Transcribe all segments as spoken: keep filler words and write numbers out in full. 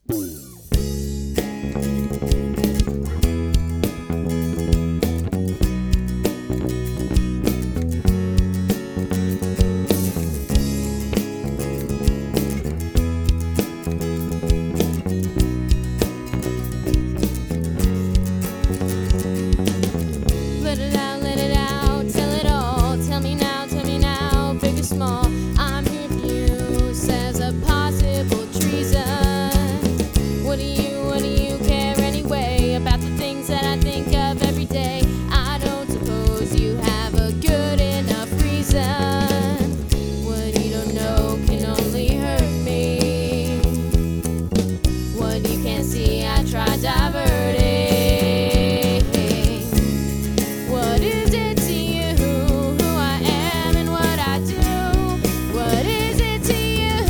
Let it out, let it out, tell it all. Tell me now, tell me now, big or small. I'm here for you, says a possible treason. What do you, what do you care anyway about the things that I think of every day? I don't suppose you have a good enough reason. What you don't know can only hurt me. What you can't see, I try diverting. What is it to you, who I am and what I do? What is it to you?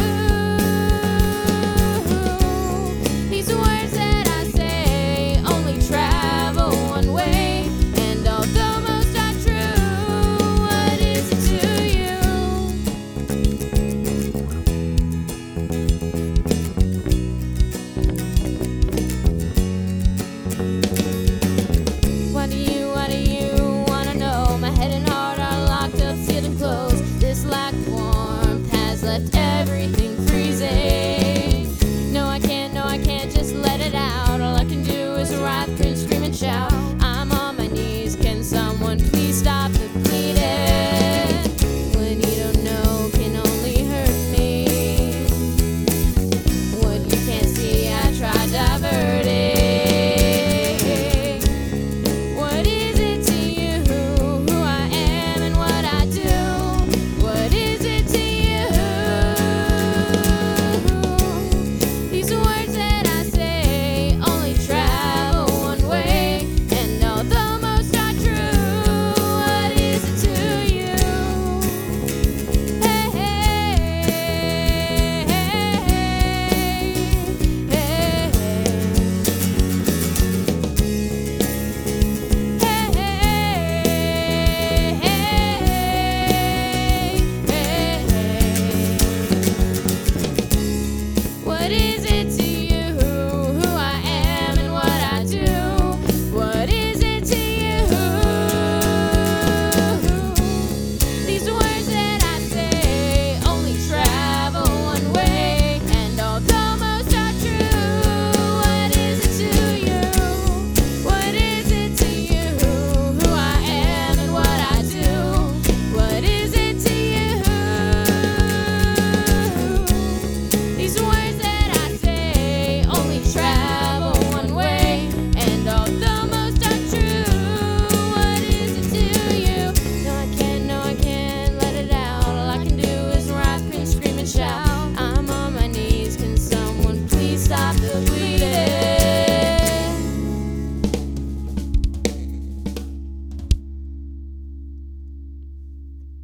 These words that I say only travel one way, and although most are true, what is it to you? What do you, what do you wanna know? My head and heart are locked up, sealed and closed. This lack of warmth has left everything freezing. No, I can't, no, I can't just let it out. All I can do is writhe, cringe, scream and shout.